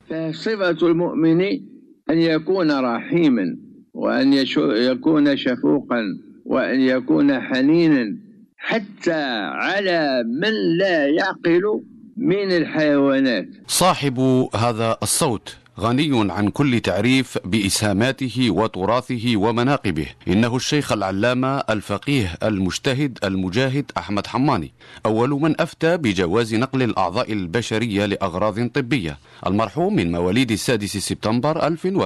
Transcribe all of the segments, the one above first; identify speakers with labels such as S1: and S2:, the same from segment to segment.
S1: فصفة المؤمن أن يكون رحيما، وأن يكون شفوقا، وأن يكون حنينا حتى على من لا يعقل من الحيوانات.
S2: صاحب هذا الصوت غني عن كل تعريف بإسهاماته وتراثه ومناقبه، إنه الشيخ العلامة الفقيه المجتهد المجاهد أحمد حماني، أول من أفتى بجواز نقل الأعضاء البشرية لأغراض طبية. المرحوم من مواليد 6 سبتمبر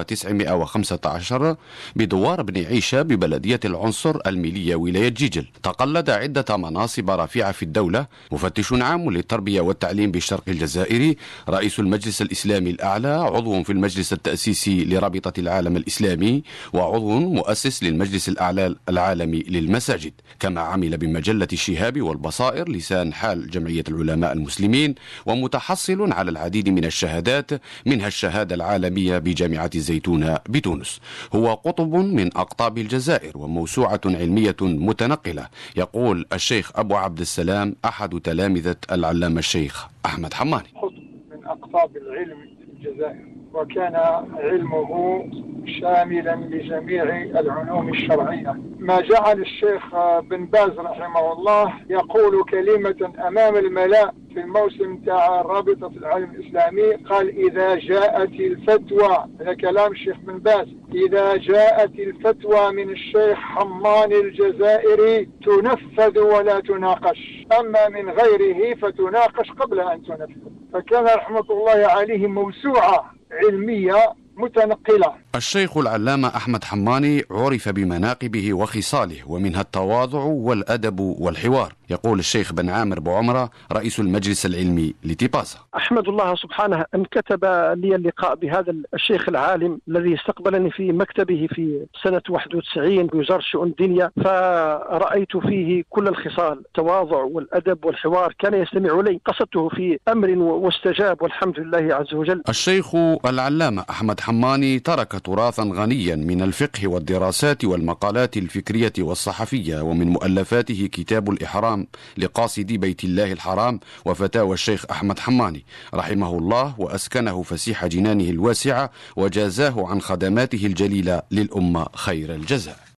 S2: 1915 بدوار بن عيشة ببلدية العنصر الميلية ولاية جيجل. تقلد عدة مناصب رفيعة في الدولة: مفتش عام للتربية والتعليم بالشرق الجزائري، رئيس المجلس الإسلامي الأعلى، عضو في المجلس التأسيسي لرابطة العالم الإسلامي، وعضو مؤسس للمجلس الأعلى العالمي للمساجد. كما عمل بمجلة الشهاب والبصائر لسان حال جمعية العلماء المسلمين، ومتحصل على العديد من الشهادات، منها الشهادة العالمية بجامعة الزيتونة بتونس. هو قطب من أقطاب الجزائر وموسوعة علمية متنقلة، يقول الشيخ أبو عبد السلام أحد تلامذة العلامة الشيخ أحمد حماني.
S3: قطب من أقطاب العلم في الجزائر، وكان علمه شاملا لجميع العلوم الشرعية. ما جعل الشيخ بن باز رحمه الله يقول كلمة أمام الملأ في الموسم تاع رابطة العالم الإسلامي، قال: إذا جاءت الفتوى، هذا كلام الشيخ بن باز، إذا جاءت الفتوى من الشيخ حماني الجزائري تنفذ ولا تناقش، أما من غيره فتناقش قبل أن تنفذ. فكان رحمة الله عليه موسوعة علمية متنقلة.
S2: الشيخ العلامة أحمد حماني عرف بمناقبه وخصاله، ومنها التواضع والأدب والحوار. يقول الشيخ بن عامر بوعمرة رئيس المجلس العلمي لتيبازا:
S4: أحمد الله سبحانه أن كتب لي اللقاء بهذا الشيخ العالم الذي استقبلني في مكتبه في سنة 91 بوزارة شؤون الدنيا، فرأيت فيه كل الخصال: التواضع والأدب والحوار. كان يستمع لي، قصدته في أمر واستجاب، والحمد لله عز وجل.
S2: الشيخ العلامة أحمد حماني ترك تراثا غنيا من الفقه والدراسات والمقالات الفكرية والصحفية، ومن مؤلفاته كتاب الإحرام لقاصدي بيت الله الحرام وفتاوى الشيخ أحمد حماني رحمه الله، وأسكنه فسيح جنانه الواسعة، وجازاه عن خدماته الجليلة للأمة خير الجزاء.